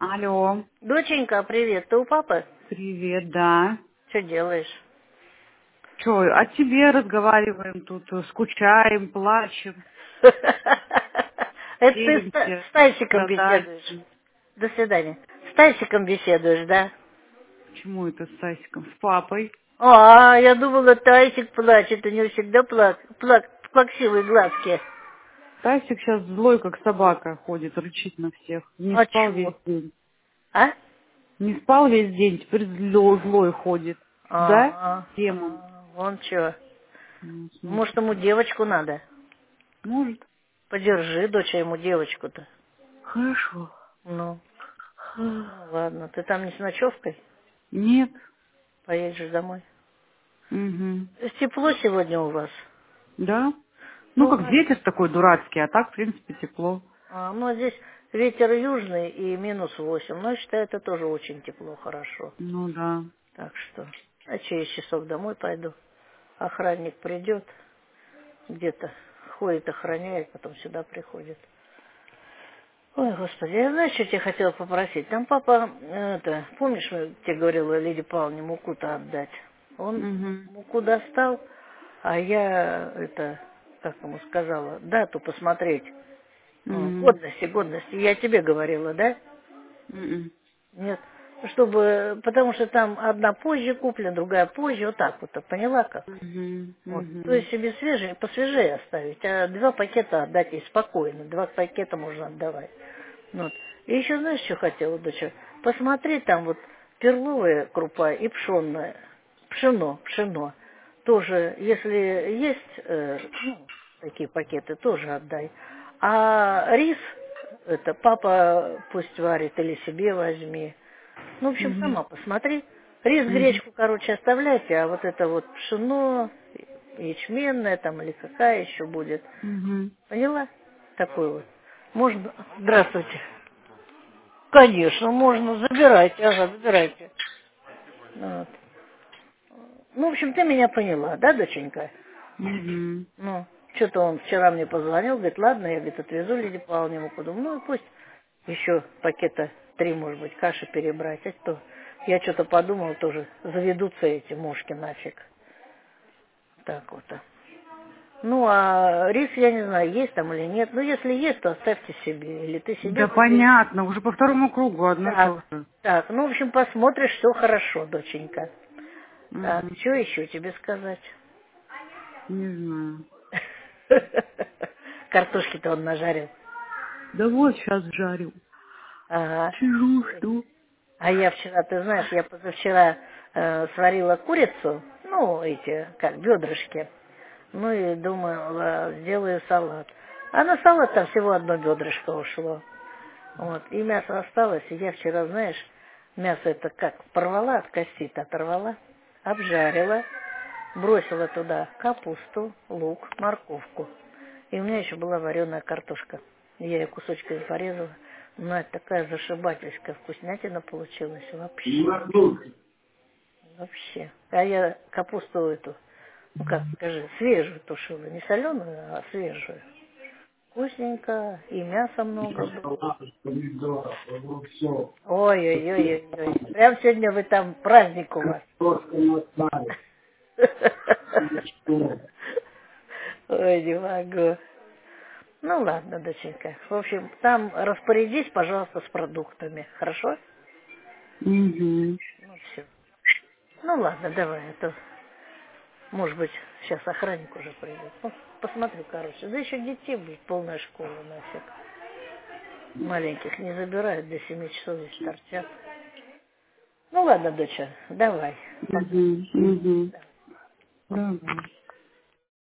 Алло, Доченька, привет. Ты у папы? привет, да. Что делаешь? Че, о тебе разговариваем тут, скучаем, плачем, Это ты делимся, с Тайсиком беседуешь. страдаем. До свидания. С Тайсиком беседуешь, да? Почему это с Сасиком? С папой. А, я думала, Тайсик плачет. У него всегда плаксивые глазки. Тасик сейчас злой, как собака, ходит, рычит на всех. Не А спал весь чего? день. А? Не спал весь день, теперь злой ходит. Да? Демон. Вон что. Ну, Может, смотри. ему девочку надо? Может. Подержи, доча, ему девочку-то. Хорошо. Ну, ну ладно. Ты там не с ночевкой? Нет. Поедешь домой? Угу. Тепло сегодня у вас? Да? Ну, Ну, у как нас ветер такой дурацкий, а так, в принципе, тепло. ну, здесь ветер южный и -8. Но я считаю, это тоже очень тепло, хорошо. Ну, да. Так что, через часов домой пойду. Охранник придет, где-то ходит, охраняет, потом сюда приходит. Ой, Господи, я знаю, что тебе хотела попросить. Там папа, помнишь, я тебе говорила Лидии Павловне муку-то отдать? Он Угу. муку достал, а я, как ему сказала, дату посмотреть. Угу. Годности. Я тебе говорила, да? Угу. Нет. Потому что там одна позже куплена, другая позже, вот так вот, поняла как? Угу. Вот. То есть Угу. себе свежее, посвежее оставить, а 2 пакета отдать ей спокойно, 2 пакета можно отдавать. Вот. И еще знаешь, что хотела, доча? Посмотри, там вот перловая крупа и пшенная, пшено. Тоже, если есть такие пакеты, тоже отдай. А рис, папа пусть варит или себе возьми. Ну, в общем, Угу. сама посмотри. Рис, Угу. гречку, короче, оставляйте, а вот это вот пшено, ячменное там или какая еще будет. Угу. Поняла? Такой вот. Можно... Здравствуйте. Конечно, можно. Забирайте, забирайте. Вот. Ну, в общем, ты меня поняла, да, доченька? Угу. Ну, что-то он вчера мне позвонил, говорит, ладно, я, говорит, отвезу Лидии Павловне муку. Думаю, ну, и пусть еще пакета 3, может быть, каши перебрать. А то я что-то подумал, тоже заведутся эти мушки нафиг. Так вот. Ну, а рис, я не знаю, есть там или нет. Ну, если есть, то оставьте себе. Или ты себе Да забери. понятно, уже по второму кругу одно и Так, то же. так, ну, в общем, посмотришь, все хорошо, доченька. Так, Угу. что еще тебе сказать? Не знаю. Картошки-то он нажарил. Да вот сейчас жарю. Ага. Сижу, жду. А я вчера, ты знаешь, я позавчера сварила курицу, ну, бедрышки. Ну и думала, сделаю салат. А на салат там всего одно бедрышко ушло. Вот, и мясо осталось, и я вчера, знаешь, мясо это как порвала, от кости оторвала, обжарила, бросила туда капусту, лук, морковку. И у меня еще была вареная картошка. Я ее кусочками порезала. Ну, это такая зашибательская вкуснятина получилась. Вообще. А я капусту эту, ну как, скажи, свежую тушила. Не соленую, а свежую. Вкусненько. И мяса много было. Ой-ой-ой-ой-ой. Прям сегодня вы там праздник у вас. Ой, не могу. Ну ладно, доченька. В общем, там распорядись, пожалуйста, с продуктами. Хорошо? Угу. Ну все. Ну ладно, давай, а то, может быть, сейчас охранник уже придет. Ну, посмотрю, короче. Да еще детей будет полная школа нафиг. Маленьких не забирают, до 7 часов здесь торчат. Ну ладно, доча, давай. Пока. Угу. Угу. Давай.